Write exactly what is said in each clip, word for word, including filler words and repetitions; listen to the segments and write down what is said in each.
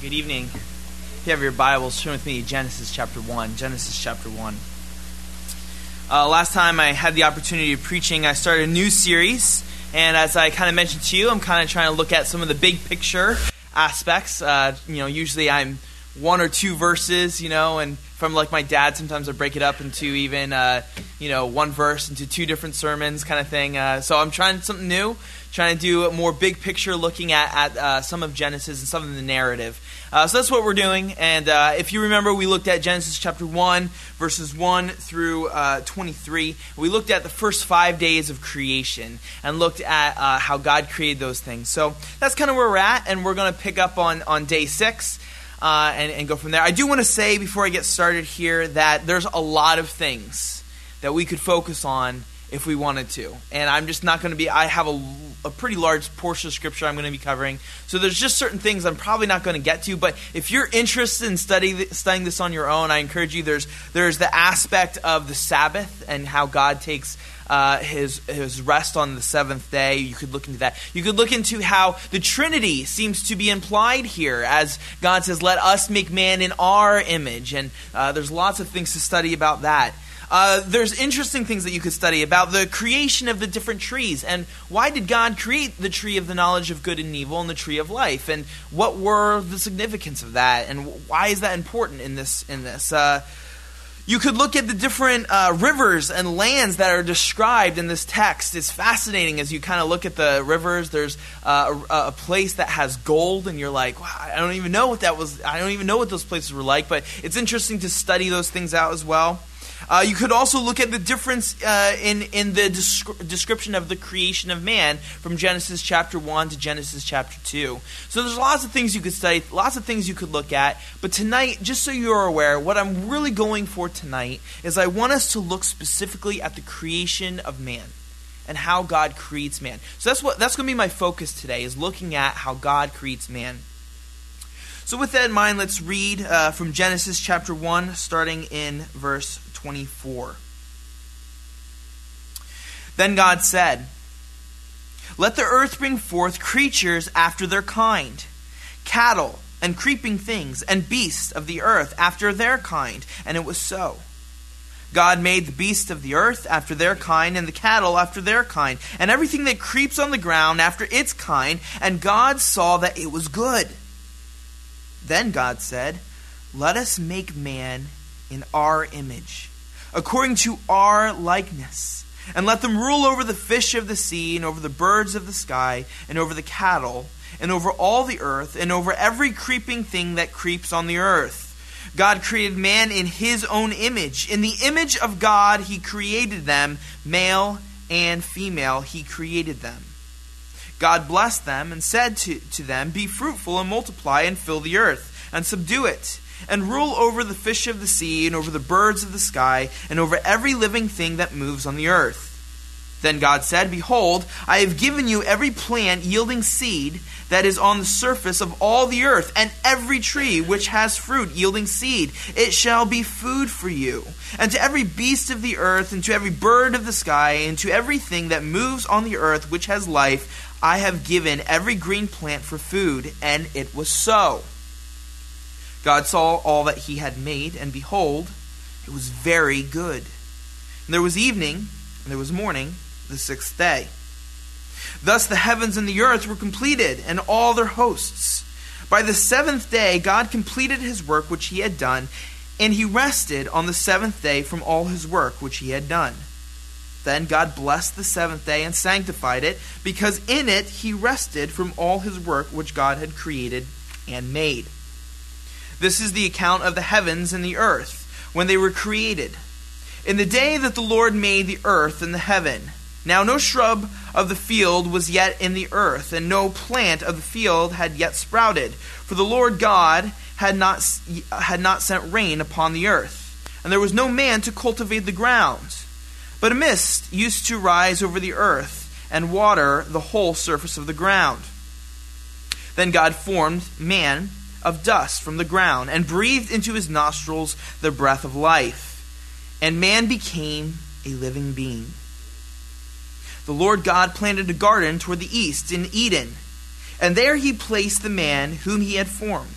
Good evening. If you have your Bibles, turn with me to Genesis chapter one. Genesis chapter one. Uh, last time I had the opportunity of preaching, I started a new series. And as I kind of mentioned to you, I'm kind of trying to look at some of the big picture aspects. Uh, you know, usually I'm one or two verses, you know, and from like my dad, sometimes I break it up into even, uh, you know, one verse into two different sermons kind of thing. Uh, so I'm trying something new, trying to do a more big picture, looking at, at uh, some of Genesis and some of the narrative. Uh, so that's what we're doing. And uh, if you remember, we looked at Genesis chapter one, verses one through uh, twenty-three. We looked at the first five days of creation and looked at uh, how God created those things. So that's kind of where we're at, and we're going to pick up on, on day six. Uh, and, and go from there. I do want to say before I get started here that there's a lot of things that we could focus on if we wanted to. And I'm just not going to be, I have a, a pretty large portion of scripture I'm going to be covering. So there's just certain things I'm probably not going to get to. But if you're interested in study, studying this on your own, I encourage you. There's, there's the aspect of the Sabbath and how God takes Uh, his his rest on the seventh day. You could look into that. You could look into how the Trinity seems to be implied here, as God says, "Let us make man in our image." And uh, there's lots of things to study about that. Uh, there's interesting things that you could study about the creation of the different trees, and why did God create the tree of the knowledge of good and evil and the tree of life, and what were the significance of that, and why is that important in this in this. Uh, You could look at the different uh, rivers and lands that are described in this text. It's fascinating as you kind of look at the rivers. There's uh, a, a place that has gold, and you're like, wow, I don't even know what that was. I don't even know what those places were like. But it's interesting to study those things out as well. Uh, you could also look at the difference uh, in, in the descri- description of the creation of man from Genesis chapter one to Genesis chapter two. So there's lots of things you could study, lots of things you could look at. But tonight, just so you're aware, what I'm really going for tonight is I want us to look specifically at the creation of man and how God creates man. So that's what that's going to be my focus today, is looking at how God creates man. So with that in mind, let's read uh, from Genesis chapter one, starting in verse twenty-four. Then God said, "Let the earth bring forth creatures after their kind, cattle and creeping things, and beasts of the earth after their kind." And it was so. God made the beasts of the earth after their kind, and the cattle after their kind, and everything that creeps on the ground after its kind. And God saw that it was good. Then God said, "Let us make man in our image, according to our likeness, and let them rule over the fish of the sea, and over the birds of the sky, and over the cattle, and over all the earth, and over every creeping thing that creeps on the earth." God created man in his own image. In the image of God he created them, male and female he created them. God blessed them and said to, to them, "Be fruitful and multiply and fill the earth, and subdue it, and rule over the fish of the sea, and over the birds of the sky, and over every living thing that moves on the earth." Then God said, "Behold, I have given you every plant yielding seed that is on the surface of all the earth, and every tree which has fruit yielding seed. It shall be food for you. And to every beast of the earth, and to every bird of the sky, and to everything that moves on the earth which has life, I have given every green plant for food." And it was so. God saw all that he had made, and behold, it was very good. And there was evening, and there was morning, the sixth day. Thus the heavens and the earth were completed, and all their hosts. By the seventh day God completed his work which he had done, and he rested on the seventh day from all his work which he had done. Then God blessed the seventh day and sanctified it, because in it he rested from all his work which God had created and made. This is the account of the heavens and the earth, when they were created, in the day that the Lord made the earth and the heaven. Now no shrub of the field was yet in the earth, and no plant of the field had yet sprouted, for the Lord God had not, had not sent rain upon the earth, and there was no man to cultivate the ground. But a mist used to rise over the earth, and water the whole surface of the ground. Then God formed man of dust from the ground, and breathed into his nostrils the breath of life, and man became a living being. The Lord God planted a garden toward the east in Eden, and there he placed the man whom he had formed.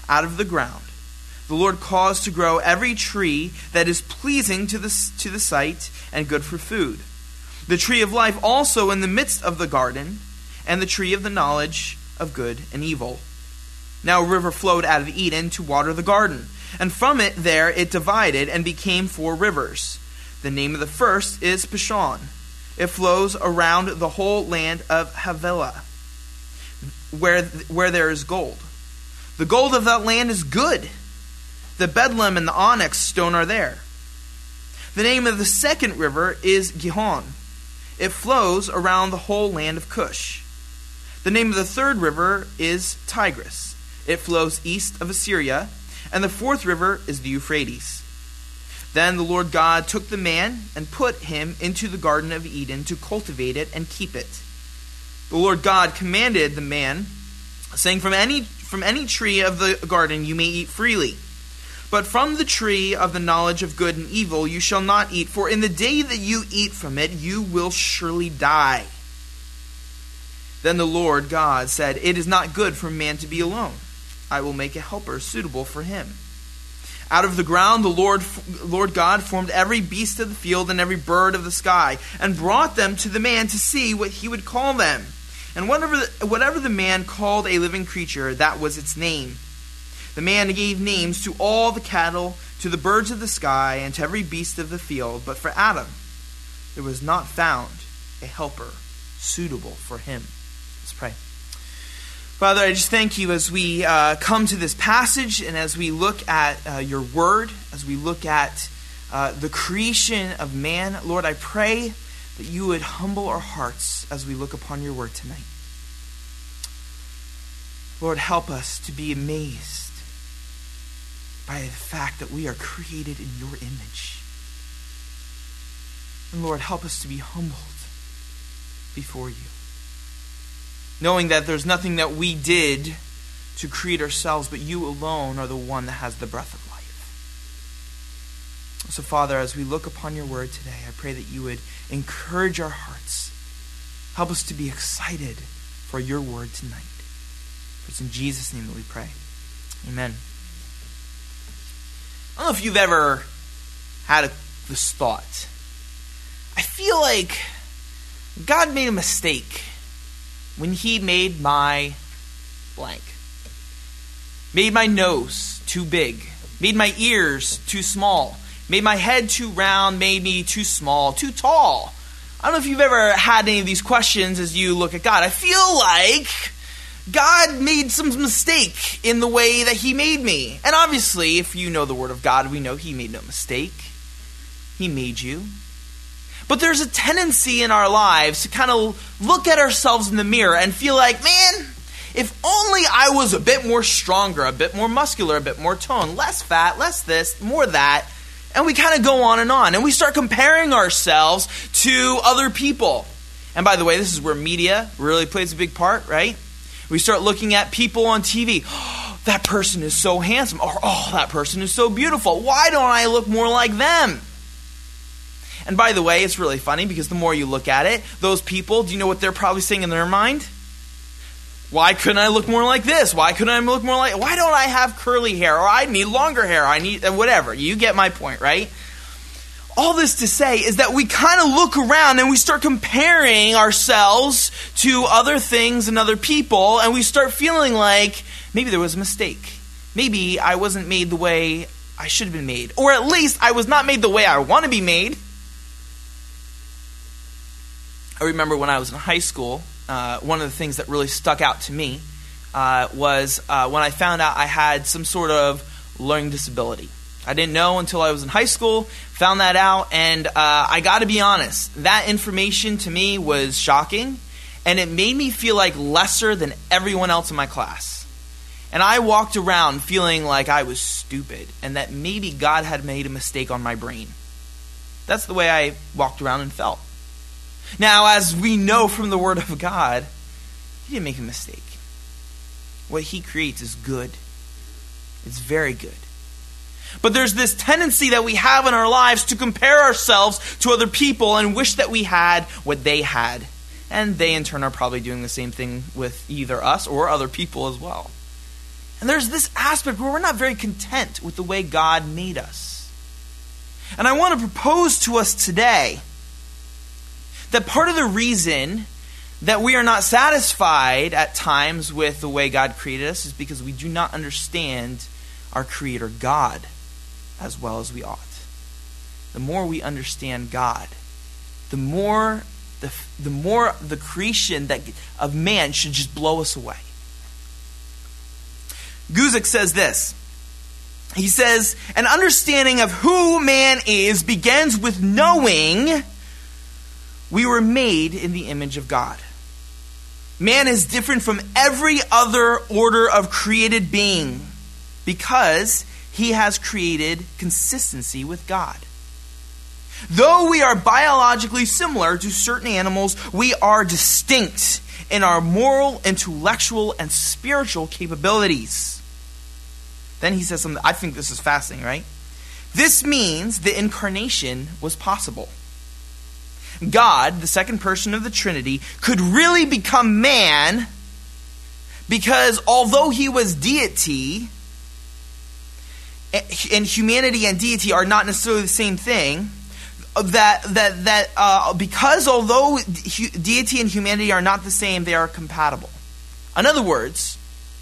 out of the ground. The Lord caused to grow every tree that is pleasing to the, to the sight and good for food. The tree of life also in the midst of the garden, and the tree of the knowledge of good and evil. Now a river flowed out of Eden to water the garden, and from it there it divided and became four rivers. The name of the first is Pishon. It flows around the whole land of Havilah, where, where there is gold. The gold of that land is good. The bdellium and the onyx stone are there. The name of the second river is Gihon. It flows around the whole land of Cush. The name of the third river is Tigris. It flows east of Assyria. And the fourth river is the Euphrates. Then the Lord God took the man and put him into the Garden of Eden to cultivate it and keep it. The Lord God commanded the man, saying, From any, from any tree of the garden you may eat freely. But from the tree of the knowledge of good and evil you shall not eat, for in the day that you eat from it you will surely die. Then the Lord God said, It is not good for man to be alone. I will make a helper suitable for him. Out of the ground the Lord, Lord God formed every beast of the field and every bird of the sky, and brought them to the man to see what he would call them. And whatever the, whatever the man called a living creature, that was its name. The man gave names to all the cattle, to the birds of the sky, and to every beast of the field. But for Adam there was not found a helper suitable for him. Let's pray. Father, I just thank you as we uh, come to this passage and as we look at uh, your word, as we look at uh, the creation of man. Lord, I pray that you would humble our hearts as we look upon your word tonight. Lord, help us to be amazed by the fact that we are created in your image. And Lord, help us to be humbled before you, knowing that there's nothing that we did to create ourselves, but you alone are the one that has the breath of life. So, Father, as we look upon your word today, I pray that you would encourage our hearts. Help us to be excited for your word tonight. For it's in Jesus' name that we pray. Amen. I don't know if you've ever had a, this thought. I feel like God made a mistake when he made my blank. Made my nose too big. Made my ears too small. Made my head too round. Made me too small. Too tall. I don't know if you've ever had any of these questions as you look at God. I feel like God made some mistake in the way that he made me. And obviously, if you know the word of God, we know he made no mistake. He made you. But there's a tendency in our lives to kind of look at ourselves in the mirror and feel like, man, if only I was a bit more stronger, a bit more muscular, a bit more toned, less fat, less this, more that. And we kind of go on and on. And we start comparing ourselves to other people. And by the way, this is where media really plays a big part, right? We start looking at people on T V. Oh, that person is so handsome. Or, oh, that person is so beautiful. Why don't I look more like them? And by the way, it's really funny because the more you look at it, those people, do you know what they're probably saying in their mind? Why couldn't I look more like this? Why couldn't I look more like... Why don't I have curly hair? Or I need longer hair. I need... Whatever. You get my point, right? All this to say is that we kind of look around and we start comparing ourselves to other things and other people, and we start feeling like maybe there was a mistake. Maybe I wasn't made the way I should have been made. Or at least I was not made the way I want to be made. I remember when I was in high school, uh, one of the things that really stuck out to me uh, was uh, when I found out I had some sort of learning disability. I didn't know until I was in high school, found that out, and uh, I got to be honest, that information to me was shocking, and it made me feel like lesser than everyone else in my class. And I walked around feeling like I was stupid, and that maybe God had made a mistake on my brain. That's the way I walked around and felt. Now, as we know from the Word of God, he didn't make a mistake. What he creates is good. It's very good. But there's this tendency that we have in our lives to compare ourselves to other people and wish that we had what they had. And they, in turn, are probably doing the same thing with either us or other people as well. And there's this aspect where we're not very content with the way God made us. And I want to propose to us today that part of the reason that we are not satisfied at times with the way God created us is because we do not understand our Creator God as well as we ought. The more we understand God, the more the, the more the creation that of man should just blow us away. Guzik says this. He says, an understanding of who man is begins with knowing we were made in the image of God. Man is different from every other order of created being because he has created consistency with God. Though we are biologically similar to certain animals, we are distinct in our moral, intellectual, and spiritual capabilities. Then he says something, I think this is fascinating, right? This means the incarnation was possible. God, the second person of the Trinity, could really become man because although he was deity, and humanity and deity are not necessarily the same thing, that that that uh, because although deity and humanity are not the same, they are compatible. In other words,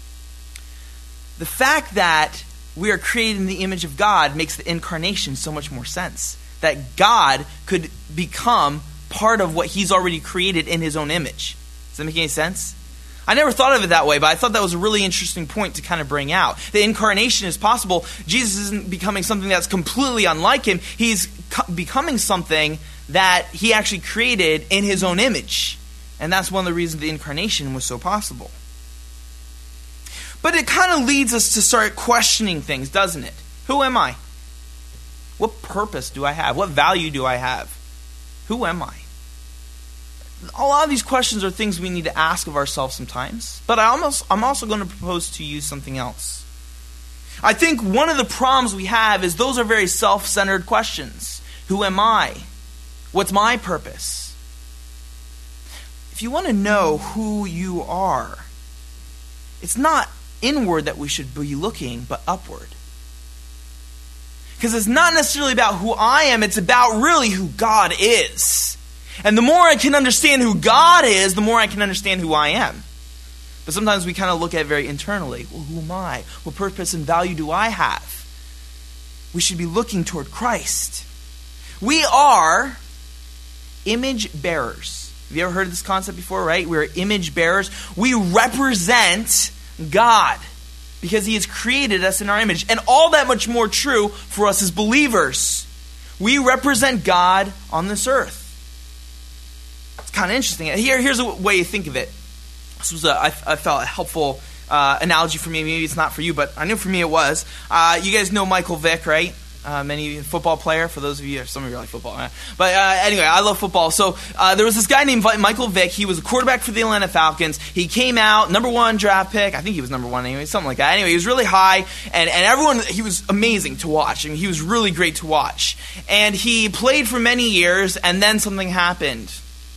the fact that we are created in the image of God makes the incarnation so much more sense. That God could become part of what he's already created in his own image. Does that make any sense? I never thought of it that way, but I thought that was a really interesting point to kind of bring out. The incarnation is possible. Jesus isn't becoming something that's completely unlike him. He's co- becoming something that he actually created in his own image. And that's one of the reasons the incarnation was so possible. But it kind of leads us to start questioning things, doesn't it? Who am I? What purpose do I have? What value do I have? Who am I? A lot of these questions are things we need to ask of ourselves sometimes. But I almost, I'm also going to propose to you something else. I think one of the problems we have is those are very self-centered questions. Who am I? What's my purpose? If you want to know who you are, it's not inward that we should be looking, but upward. Because it's not necessarily about who I am, it's about really who God is. And the more I can understand who God is, the more I can understand who I am. But sometimes we kind of look at it very internally. Well, who am I? What purpose and value do I have? We should be looking toward Christ. We are image bearers. Have you ever heard of this concept before, right? We're image bearers. We represent God because he has created us in our image. And all that much more true for us as believers. We represent God on this earth. It's kind of interesting. Here, here's a way to think of it. This was, a, I, I felt, a helpful uh, analogy for me. Maybe it's not for you, but I knew for me it was. Uh, you guys know Michael Vick, right? Uh, many football player. For those of you, some of you are like football. Right? But uh, anyway, I love football. So uh, there was this guy named Michael Vick. He was a quarterback for the Atlanta Falcons. He came out, number one draft pick. I think he was number one anyway, something like that. Anyway, he was really high, and, and everyone, he was amazing to watch. I mean, he was really great to watch. And he played for many years, and then something happened.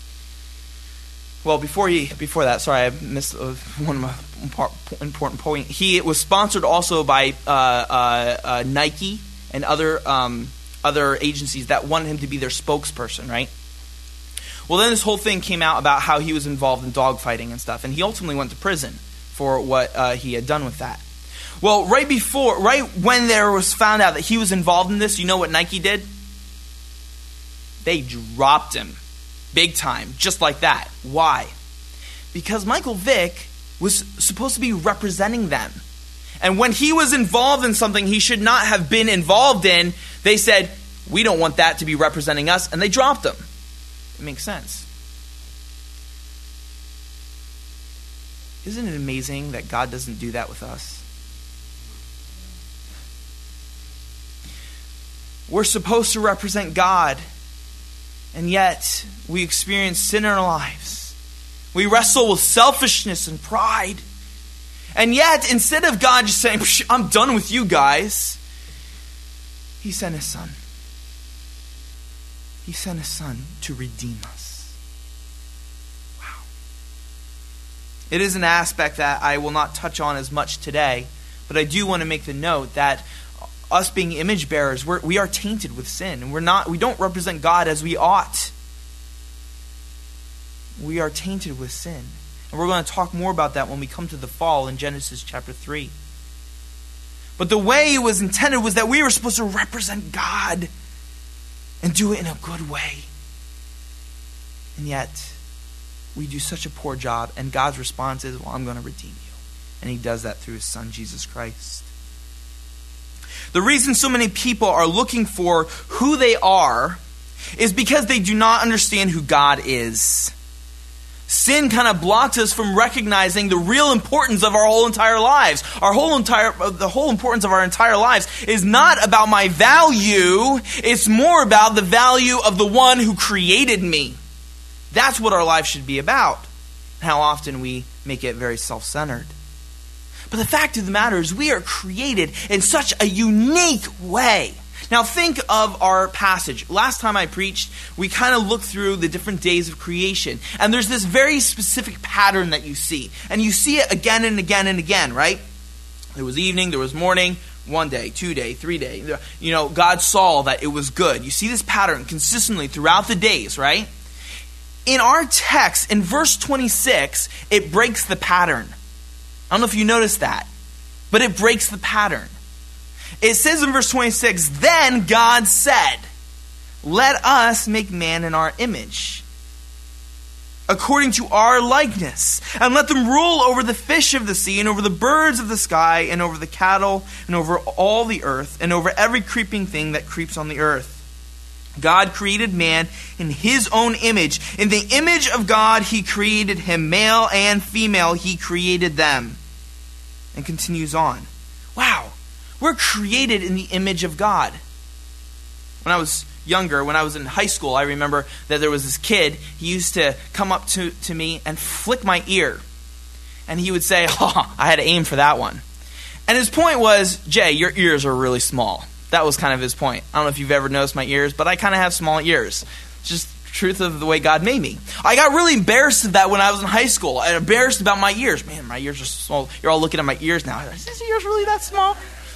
Well, before he, before that, sorry, I missed uh, one of my important point. He was sponsored also by uh, uh, uh, Nike and other um, other agencies that wanted him to be their spokesperson, right? Well, then this whole thing came out about how he was involved in dogfighting and stuff, and he ultimately went to prison for what uh, he had done with that. Well, right before, right when there was found out that he was involved in this, you know what Nike did? They dropped him. Big time, just like that. Why? Because Michael Vick was supposed to be representing them. And when he was involved in something he should not have been involved in, they said, we don't want that to be representing us, and they dropped him. It makes sense. Isn't it amazing that God doesn't do that with us? We're supposed to represent God, and yet we experience sin in our lives. We wrestle with selfishness and pride. And yet, instead of God just saying, I'm done with you guys, he sent his son. He sent his son to redeem us. Wow. It is an aspect that I will not touch on as much today, But I do want to make the note that us being image bearers, we're, we are tainted with sin. And we're not, we don't represent God as we ought. We are tainted with sin. And we're going to talk more about that when we come to the fall in Genesis chapter three. But the way it was intended was that we were supposed to represent God and do it in a good way. And yet, we do such a poor job, and God's response is, well, I'm going to redeem you. And he does that through his son, Jesus Christ. The reason so many people are looking for who they are is because they do not understand who God is. Sin kind of blocks us from recognizing the real importance of our whole entire lives. Our whole entire, the whole importance of our entire lives is not about my value. It's more about the value of the one who created me. That's what our life should be about. How often we make it very self-centered. But the fact of the matter is we are created in such a unique way. Now think of our passage. Last time I preached, we kind of looked through the different days of creation. And there's this very specific pattern that you see. And you see it again and again and again, right? There was evening, there was morning, one day, two day, three day. You know, God saw that it was good. You see this pattern consistently throughout the days, right? In our text, in verse twenty-six, it breaks the pattern. I don't know if you noticed that, but it breaks the pattern. It says in verse twenty-six, then God said, let us make man in our image, according to our likeness, and let them rule over the fish of the sea, and over the birds of the sky, and over the cattle, and over all the earth, and over every creeping thing that creeps on the earth. God created man in his own image. In the image of God, he created him. Male and female, he created them. And continues on. Wow. We're created in the image of God. When I was younger, when I was in high school, I remember that there was this kid. He used to come up to, to me and flick my ear. And he would say, oh, I had to aim for that one. And his point was, Jay, your ears are really small. That was kind of his point. I don't know if you've ever noticed my ears, but I kind of have small ears. It's just the truth of the way God made me. I got really embarrassed of that when I was in high school. I was embarrassed about my ears. Man, my ears are small. You're all looking at my ears now. Is his ears really that small?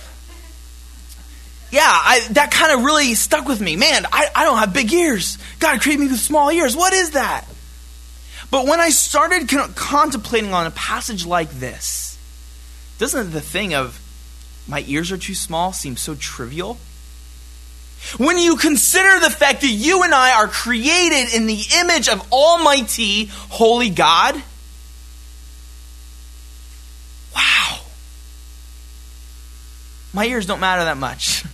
Yeah, I, that kind of really stuck with me. Man, I, I don't have big ears. God created me with small ears. What is that? But when I started con- contemplating on a passage like this, doesn't the thing of my ears are too small seem so trivial? When you consider the fact that you and I are created in the image of Almighty, Holy God, wow. My ears don't matter that much.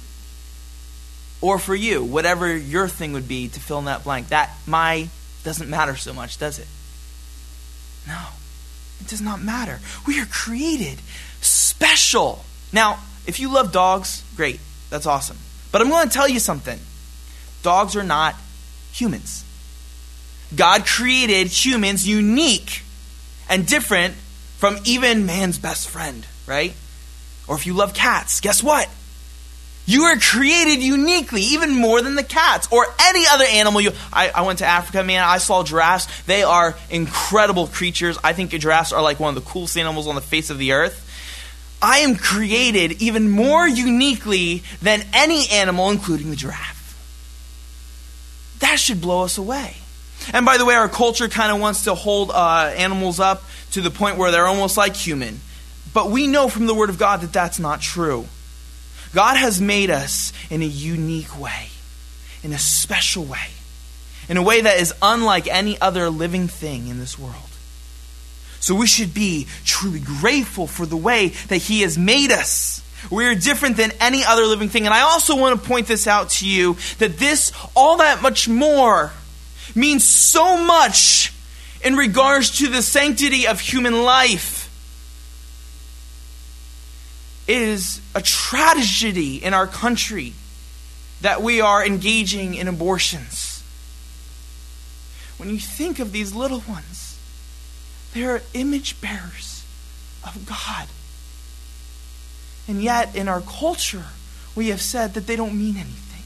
Or for you, whatever your thing would be to fill in that blank, that my doesn't matter so much, does it? No, it does not matter. We are created special. Now, if you love dogs, great. That's awesome. But I'm going to tell you something. Dogs are not humans. God created humans unique and different from even man's best friend, right? Or if you love cats, guess what? You are created uniquely, even more than the cats or any other animal. You, I, I went to Africa, man. I saw giraffes. They are incredible creatures. I think giraffes are like one of the coolest animals on the face of the earth. I am created even more uniquely than any animal, including the giraffe. That should blow us away. And by the way, our culture kind of wants to hold uh, animals up to the point where they're almost like human. But we know from the Word of God that that's not true. God has made us in a unique way, in a special way, in a way that is unlike any other living thing in this world. So we should be truly grateful for the way that He has made us. We are different than any other living thing. And I also want to point this out to you, that this, all that much more, means so much in regards to the sanctity of human life. It is a tragedy in our country that we are engaging in abortions. When you think of these little ones, they are image bearers of God. And yet, in our culture, we have said that they don't mean anything.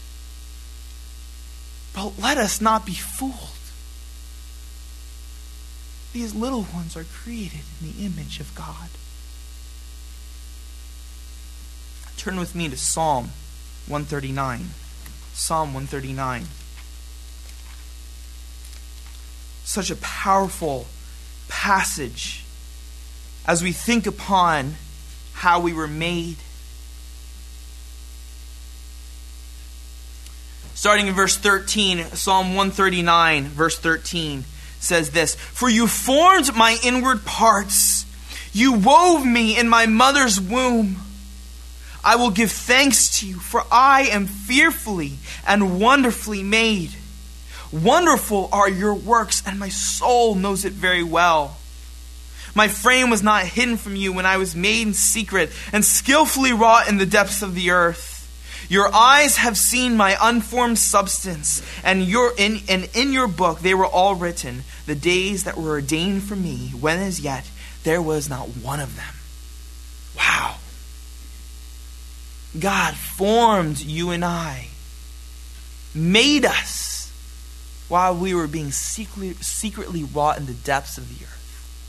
But let us not be fooled. These little ones are created in the image of God. turn with me to Psalm one thirty-nine. Psalm one thirty-nine. Such a powerful passage as we think upon how we were made. Starting in verse thirteen, Psalm one thirty-nine, verse thirteen says this, "For you formed my inward parts. You wove me in my mother's womb. I will give thanks to you, for I am fearfully and wonderfully made. Wonderful are your works, and my soul knows it very well. My frame was not hidden from you when I was made in secret and skillfully wrought in the depths of the earth. Your eyes have seen my unformed substance, and your in, and in your book they were all written, the days that were ordained for me, when as yet there was not one of them." Wow. God formed you and I, made us while we were being secretly, secretly wrought in the depths of the earth.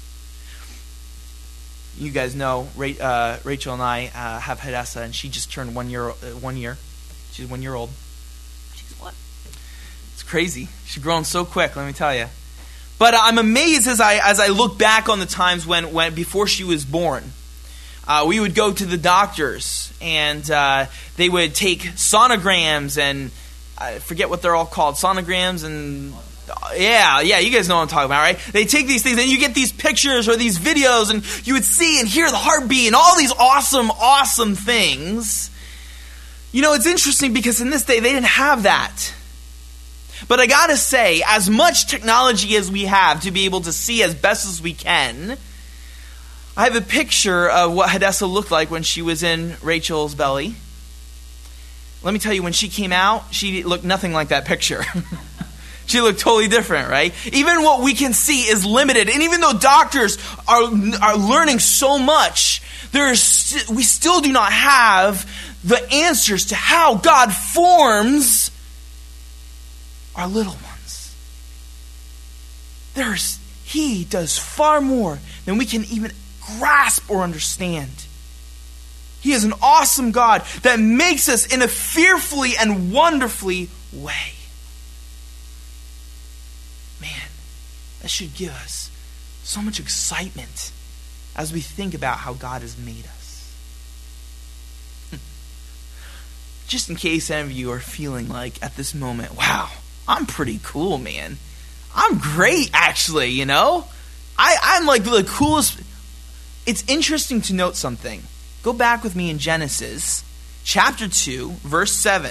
You guys know uh, Rachel and I uh, have Hadassah, and she just turned one year. Uh, one year, she's one year old. She's what? It's crazy. She's grown so quick. Let me tell you. But I'm amazed as I as I look back on the times when when before she was born. Uh, we would go to the doctors, and uh, they would take sonograms, and I forget what they're all called, sonograms, and uh, yeah, yeah, you guys know what I'm talking about, right? They take these things, and you get these pictures or these videos, and you would see and hear the heartbeat and all these awesome, awesome things. You know, it's interesting because in this day, they didn't have that. But I gotta say, as much technology as we have to be able to see as best as we can, I have a picture of what Hadassah looked like when she was in Rachel's belly. Let me tell you, when she came out, she looked nothing like that picture. She looked totally different, right? Even what we can see is limited. And even though doctors are, are learning so much, there's, we still do not have the answers to how God forms our little ones. There's, He does far more than we can even grasp or understand. He is an awesome God that makes us in a fearfully and wonderfully way. Man, that should give us so much excitement as we think about how God has made us. Just in case any of you are feeling like at this moment, wow, I'm pretty cool, man. I'm great, actually, you know? I, I'm like the coolest. It's interesting to note something. Go back with me in Genesis chapter two, verse seven.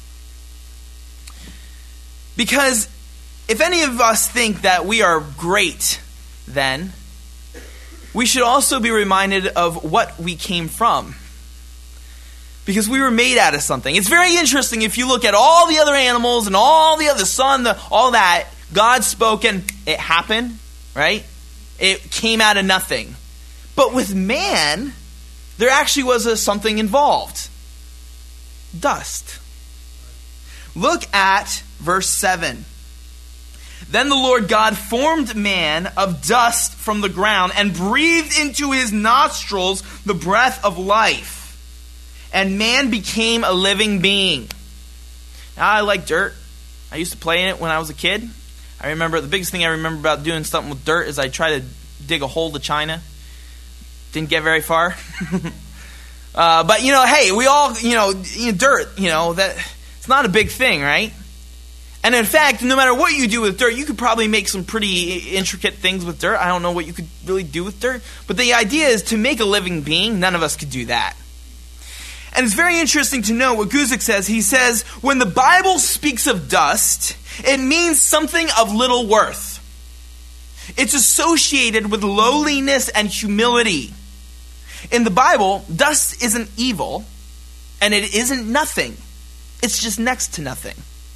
Because if any of us think that we are great, then we should also be reminded of what we came from. Because we were made out of something. It's very interesting if you look at all the other animals and all the other sun, the, all that, God spoke and it happened, right? It came out of nothing. But with man, there actually was a, something involved. Dust. Look at verse seven. Then the Lord God formed man of dust from the ground and breathed into his nostrils the breath of life. And man became a living being. Now, I like dirt. I used to play in it when I was a kid. I remember, the biggest thing I remember about doing something with dirt is I tried to dig a hole to China. Didn't get very far. uh, but, you know, hey, we all, you know, you know, dirt, you know, that it's not a big thing, right? And in fact, no matter what you do with dirt, you could probably make some pretty intricate things with dirt. I don't know what you could really do with dirt. But the idea is to make a living being. None of us could do that. And it's very interesting to know what Guzik says. He says, when the Bible speaks of dust, it means something of little worth. It's associated with lowliness and humility. In the Bible, dust isn't evil, and it isn't nothing. It's just next to nothing.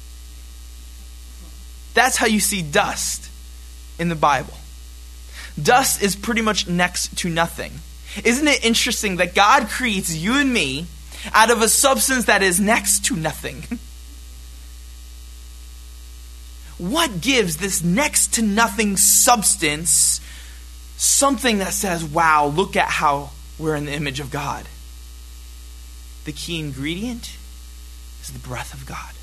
That's how you see dust in the Bible. Dust is pretty much next to nothing. Isn't it interesting that God creates you and me out of a substance that is next to nothing? What gives this next to nothing substance something that says, wow, look at how we're in the image of God? the key ingredient is the breath of God.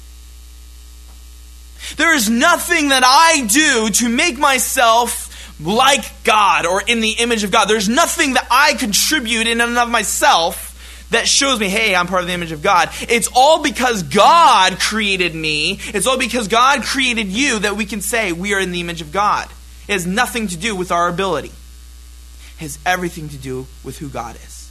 There is nothing that I do to make myself like God or in the image of God. There's nothing that I contribute in and of myself that shows me, hey, I'm part of the image of God. It's all because God created me. It's all because God created you that we can say we are in the image of God. It has nothing to do with our ability. It has everything to do with who God is.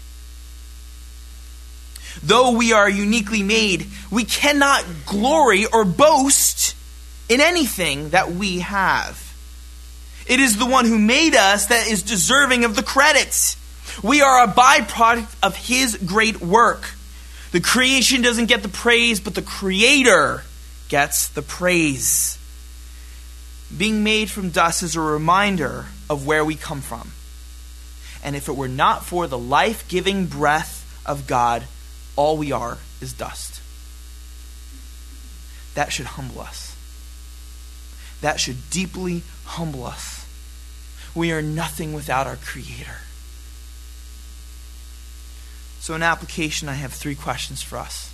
Though we are uniquely made, we cannot glory or boast in anything that we have. It is the one who made us that is deserving of the credit. We are a byproduct of his great work. The creation doesn't get the praise, but the Creator gets the praise. Being made from dust is a reminder of where we come from. And if it were not for the life-giving breath of God, all we are is dust. That should humble us. That should deeply humble us. We are nothing without our Creator. So in application, I have three questions for us.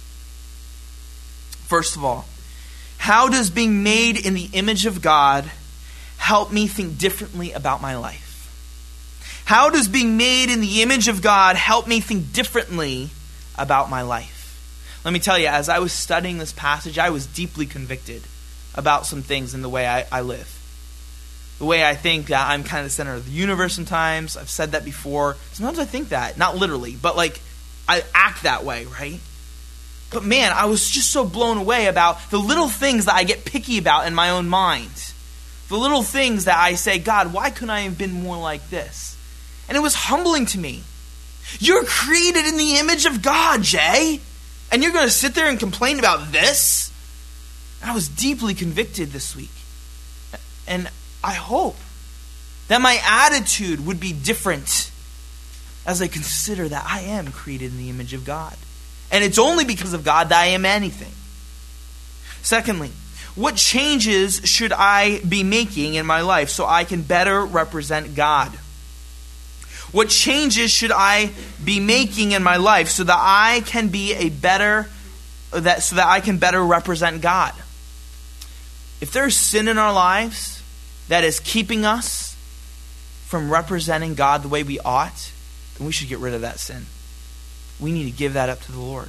First of all, how does being made in the image of God help me think differently about my life? How does being made in the image of God help me think differently about my life? Let me tell you, as I was studying this passage, I was deeply convicted about some things in the way I, I live. The way I think that I'm kind of the center of the universe sometimes. I've said that before. Sometimes I think that, not literally, but like I act that way, right? But man, I was just so blown away about the little things that I get picky about in my own mind. The little things that I say, God, why couldn't I have been more like this? And it was humbling to me. You're created in the image of God, Jay. And you're going to sit there and complain about this? And I was deeply convicted this week. And I hope that my attitude would be different as I consider that I am created in the image of God. And it's only because of God that I am anything. Secondly, what changes should I be making in my life so I can better represent God? What changes should I be making in my life so that I can be a better that so that I can better represent God? If there's sin in our lives that is keeping us from representing God the way we ought, then we should get rid of that sin. We need to give that up to the Lord.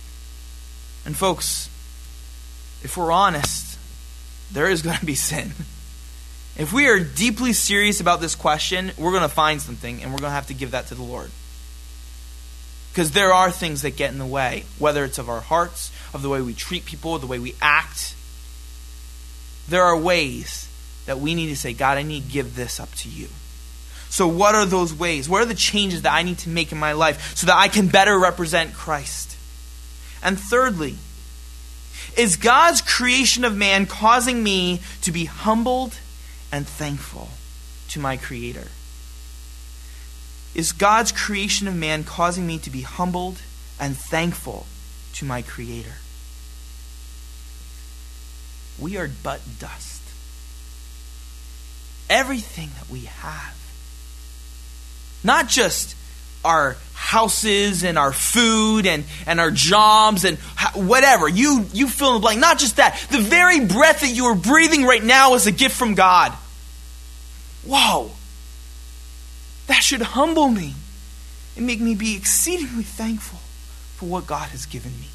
And folks, if we're honest, there is going to be sin. If we are deeply serious about this question, we're going to find something and we're going to have to give that to the Lord. Because there are things that get in the way, whether it's of our hearts, of the way we treat people, the way we act. There are ways that we need to say, God, I need to give this up to you. So what are those ways? What are the changes that I need to make in my life so that I can better represent Christ? And thirdly, is God's creation of man causing me to be humbled and thankful to my Creator? Is God's creation of man causing me to be humbled and thankful to my Creator? We are but dust. Everything that we have, not just our houses and our food and, and our jobs and whatever. You, you fill in the blank. Not just that. The very breath that you are breathing right now is a gift from God. Whoa. That should humble me and make me be exceedingly thankful for what God has given me.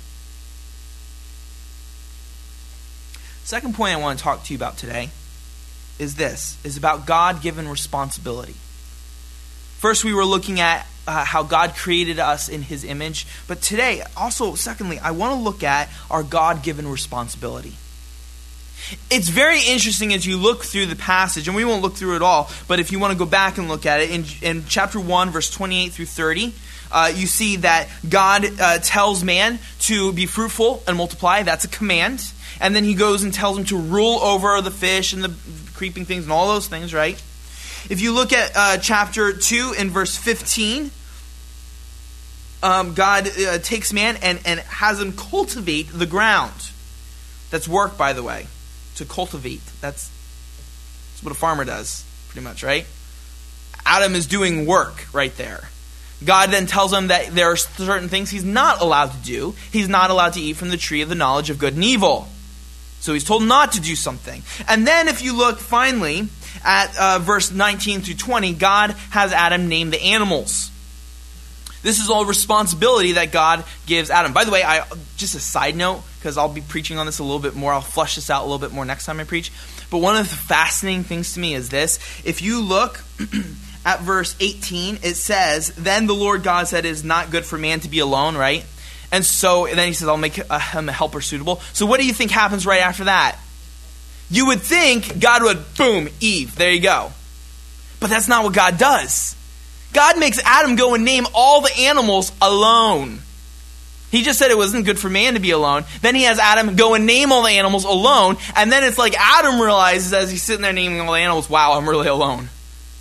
Second point I want to talk to you about today is this, is about God-given responsibility. First, we were looking at uh, how God created us in His image. But today, also, secondly, I want to look at our God-given responsibility. It's very interesting as you look through the passage, and we won't look through it all, but if you want to go back and look at it, in, in chapter one, verse twenty-eight through thirty, uh, you see that God uh, tells man to be fruitful and multiply. That's a command. And then He goes and tells him to rule over the fish and the creeping things and all those things, right? If you look at uh, chapter two in verse fifteen, um, God uh, takes man and, and has him cultivate the ground. That's work, by the way. To cultivate. That's, that's what a farmer does, pretty much, right? Adam is doing work right there. God then tells him that there are certain things he's not allowed to do. He's not allowed to eat from the tree of the knowledge of good and evil. So he's told not to do something. And then if you look finally at uh, verse nineteen through twenty, God has Adam name the animals. This is all responsibility that God gives Adam. By the way, I just a side note, because I'll be preaching on this a little bit more. I'll flesh this out a little bit more next time I preach. But one of the fascinating things to me is this. If you look at verse eighteen, it says, "Then the Lord God said, it is not good for man to be alone," right? And so and then he says, "I'll make a, him a helper suitable." So what do you think happens right after that? You would think God would, boom, Eve, there you go. But that's not what God does. God makes Adam go and name all the animals alone. He just said it wasn't good for man to be alone. Then he has Adam go and name all the animals alone. And then it's like Adam realizes as he's sitting there naming all the animals, wow, I'm really alone.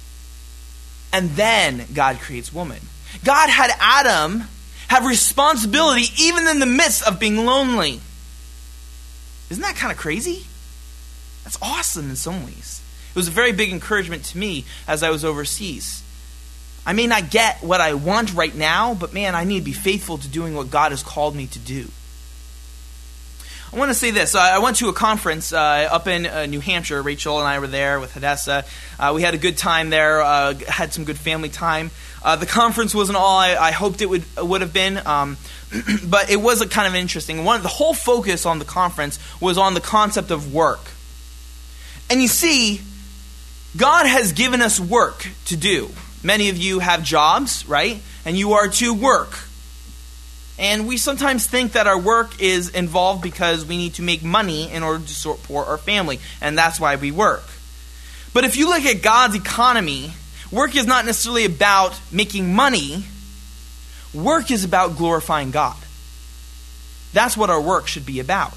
And then God creates woman. God had Adam have responsibility even in the midst of being lonely. Isn't that kind of crazy? That's awesome in some ways. It was a very big encouragement to me as I was overseas. I may not get what I want right now, but man, I need to be faithful to doing what God has called me to do. I want to say this. Uh, I went to a conference uh, up in uh, New Hampshire. Rachel and I were there with Hadessa. Uh, we had a good time there, uh, had some good family time. Uh, the conference wasn't all I, I hoped it would would have been, um, but it was a kind of interesting. One, the whole focus on the conference was on the concept of work. And you see, God has given us work to do. Many of you have jobs, right? And you are to work. And we sometimes think that our work is involved because we need to make money in order to support our family. And that's why we work. But if you look at God's economy, work is not necessarily about making money. Work is about glorifying God. That's what our work should be about.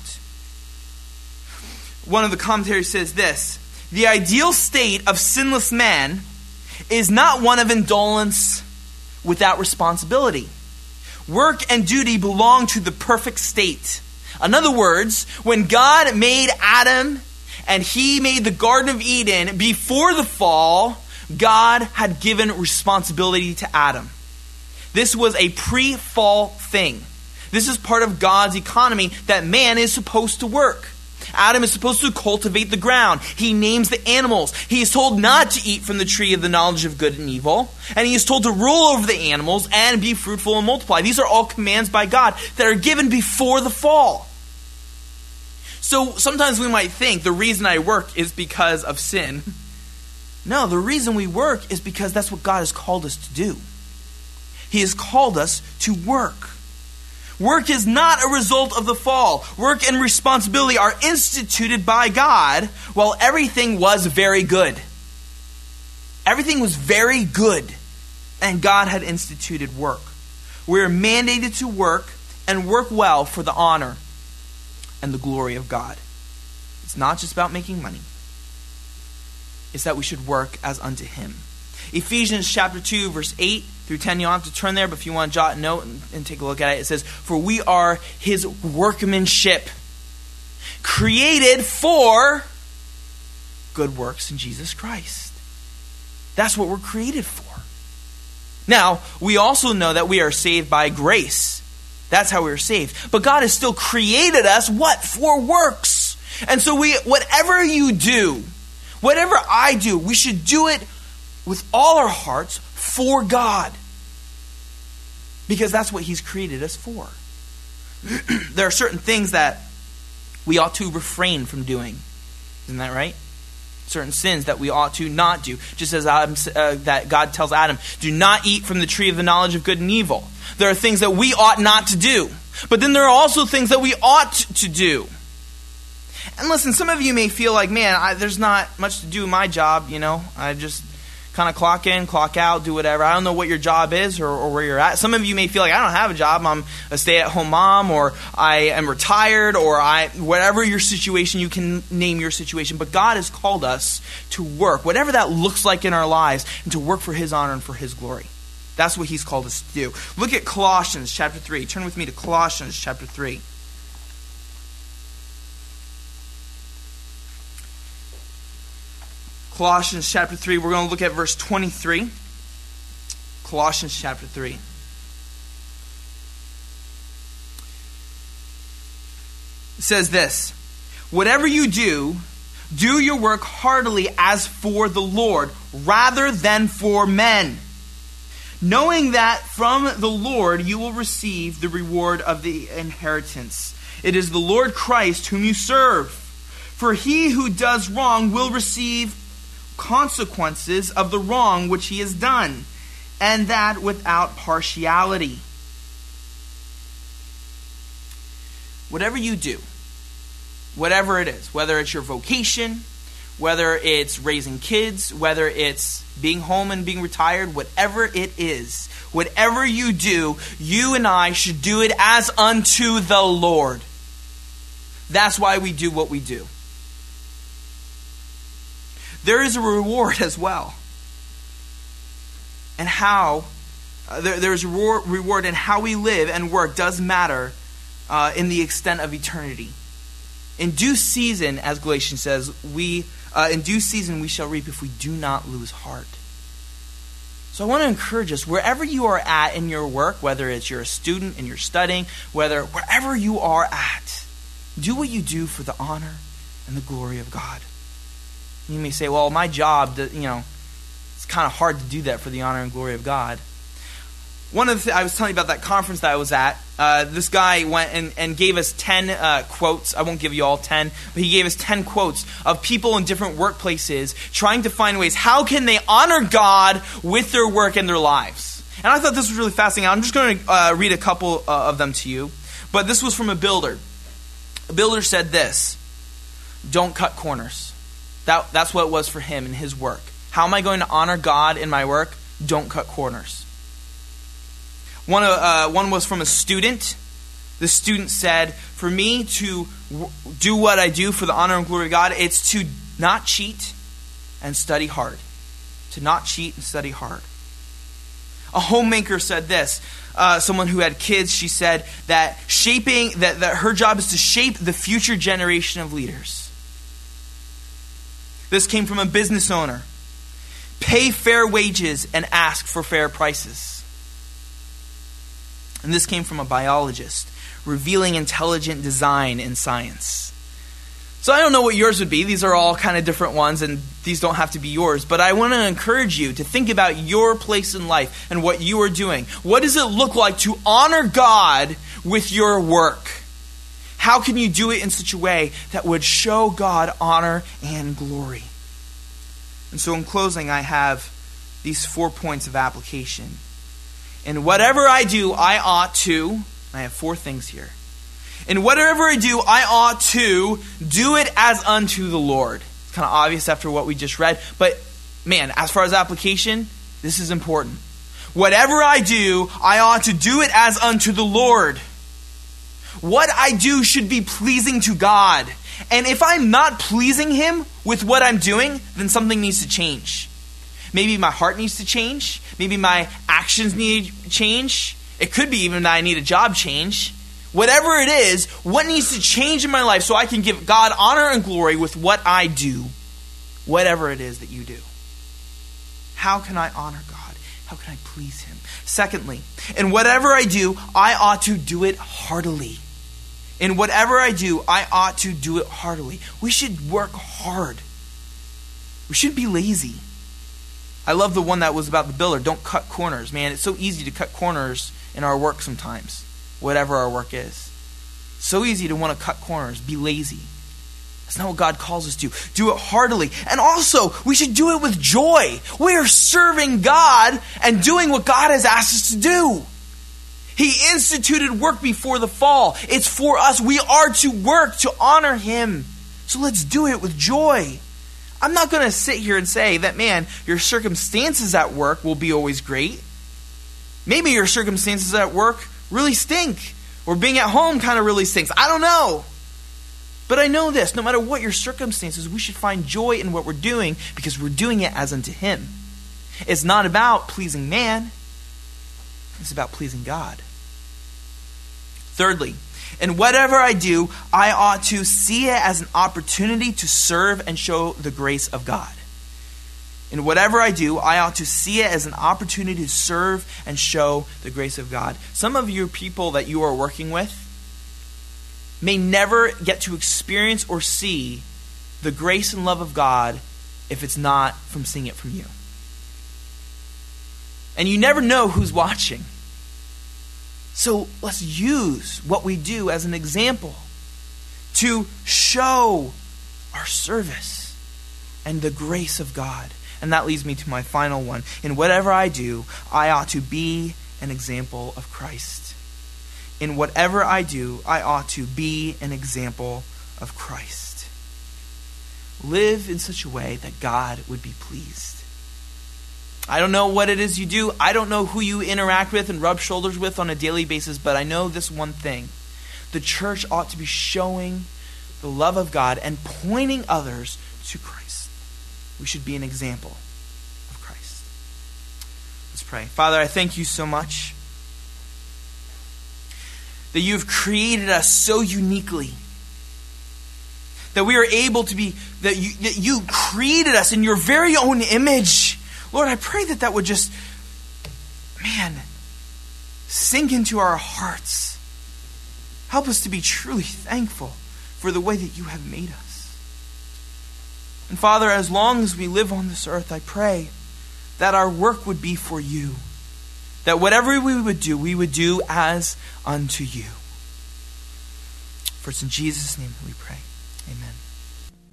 One of the commentaries says this: the ideal state of sinless man is not one of indolence without responsibility. Work and duty belong to the perfect state. In other words, when God made Adam and he made the Garden of Eden before the fall, God had given responsibility to Adam. This was a pre-fall thing. This is part of God's economy that man is supposed to work. Adam is supposed to cultivate the ground. He names the animals. He is told not to eat from the tree of the knowledge of good and evil. And he is told to rule over the animals and be fruitful and multiply. These are all commands by God that are given before the fall. So sometimes we might think the reason I work is because of sin. No, the reason we work is because that's what God has called us to do. He has called us to work. Work is not a result of the fall. Work and responsibility are instituted by God while everything was very good. Everything was very good, and God had instituted work. We are mandated to work and work well for the honor and the glory of God. It's not just about making money. It's that we should work as unto Him. Ephesians chapter two, verse eight through ten, you don't have to turn there, but if you want to jot a note and, and take a look at it, it says, "For we are His workmanship, created for good works in Jesus Christ." That's what we're created for. Now, we also know that we are saved by grace. That's how we are saved. But God has still created us, what? For works. And so we, whatever you do, whatever I do, we should do it with all our hearts for God. Because that's what He's created us for. There are certain things that we ought to refrain from doing. Isn't that right? Certain sins that we ought to not do. Just as Adam, uh, that God tells Adam, do not eat from the tree of the knowledge of good and evil. There are things that we ought not to do. But then there are also things that we ought to do. And listen, some of you may feel like, man, I, there's not much to do in my job, you know. I just kind of clock in, clock out, do whatever. I don't know what your job is or, or where you're at. Some of you may feel like, I don't have a job. I'm a stay-at-home mom, or I am retired, or I whatever your situation, you can name your situation. But God has called us to work, whatever that looks like in our lives, and to work for His honor and for His glory. That's what He's called us to do. Look at Colossians chapter three. Turn with me to Colossians chapter three. Colossians chapter three, we're going to look at verse twenty-three. Colossians chapter three. It says this, whatever you do, do your work heartily as for the Lord, rather than for men, knowing that from the Lord you will receive the reward of the inheritance. It is the Lord Christ whom you serve. For he who does wrong will receive consequences of the wrong which he has done, and that without partiality. Whatever you do, whatever it is, whether it's your vocation, whether it's raising kids, whether it's being home and being retired, whatever it is, whatever you do, you and I should do it as unto the Lord. That's why we do what we do. There is a reward as well. And how, uh, there, there's a reward in how we live and work does matter uh, in the extent of eternity. In due season, as Galatians says, we uh, in due season we shall reap if we do not lose heart. So I want to encourage us, wherever you are at in your work, whether it's you're a student and you're studying, whether wherever you are at, do what you do for the honor and the glory of God. You may say, well, my job, you know, it's kind of hard to do that for the honor and glory of God. One of the th- I was telling you about that conference that I was at. Uh, this guy went and, and gave us ten uh, quotes. I won't give you all ten, but he gave us ten quotes of people in different workplaces trying to find ways, how can they honor God with their work and their lives? And I thought this was really fascinating. I'm just going to uh, read a couple uh, of them to you. But this was from a builder. A builder said this, don't cut corners. That, that's what it was for him in his work. How am I going to honor God in my work? Don't cut corners. One, uh, one was from a student. The student said, for me to w- do what I do for the honor and glory of God, it's to not cheat and study hard. To not cheat and study hard. A homemaker said this. Uh, someone who had kids, she said that shaping that, that her job is to shape the future generation of leaders. This came from a business owner. Pay fair wages and ask for fair prices. And this came from a biologist, revealing intelligent design in science. So I don't know what yours would be. These are all kind of different ones, and these don't have to be yours. But I want to encourage you to think about your place in life and what you are doing. What does it look like to honor God with your work? How can you do it in such a way that would show God honor and glory? And so in closing, I have these four points of application. In whatever I do, I ought to, I have four things here. In whatever I do, I ought to do it as unto the Lord. It's kind of obvious after what we just read. But man, as far as application, this is important. Whatever I do, I ought to do it as unto the Lord. What I do should be pleasing to God. And if I'm not pleasing Him with what I'm doing, then something needs to change. Maybe my heart needs to change. Maybe my actions need to change. It could be even that I need a job change. Whatever it is, what needs to change in my life so I can give God honor and glory with what I do, whatever it is that you do. How can I honor God? How can I please Him? Secondly, in whatever I do, I ought to do it heartily. In whatever I do, I ought to do it heartily. We should work hard. We shouldn't be lazy. I love the one that was about the builder. Don't cut corners. Man, it's so easy to cut corners in our work sometimes, whatever our work is. So easy to want to cut corners, be lazy. That's not what God calls us to. Do it heartily. And also, we should do it with joy. We are serving God and doing what God has asked us to do. He instituted work before the fall. It's for us. We are to work to honor Him. So let's do it with joy. I'm not going to sit here and say that, man, your circumstances at work will be always great. Maybe your circumstances at work really stink. Or being at home kind of really stinks. I don't know. But I know this. No matter what your circumstances, we should find joy in what we're doing because we're doing it as unto Him. It's not about pleasing man. It's about pleasing God. Thirdly, in whatever I do, I ought to see it as an opportunity to serve and show the grace of God. In whatever I do, I ought to see it as an opportunity to serve and show the grace of God. Some of you people that you are working with may never get to experience or see the grace and love of God if it's not from seeing it from you. And you never know who's watching. So let's use what we do as an example to show our service and the grace of God. And that leads me to my final one. In whatever I do, I ought to be an example of Christ. In whatever I do, I ought to be an example of Christ. Live in such a way that God would be pleased. I don't know what it is you do. I don't know who you interact with and rub shoulders with on a daily basis, but I know this one thing. The church ought to be showing the love of God and pointing others to Christ. We should be an example of Christ. Let's pray. Father, I thank you so much that you have created us so uniquely, that we are able to be, that you, that you created us in your very own image. Lord, I pray that that would just, man, sink into our hearts. Help us to be truly thankful for the way that you have made us. And Father, as long as we live on this earth, I pray that our work would be for you. That whatever we would do, we would do as unto you. For it's in Jesus' name that we pray. Amen.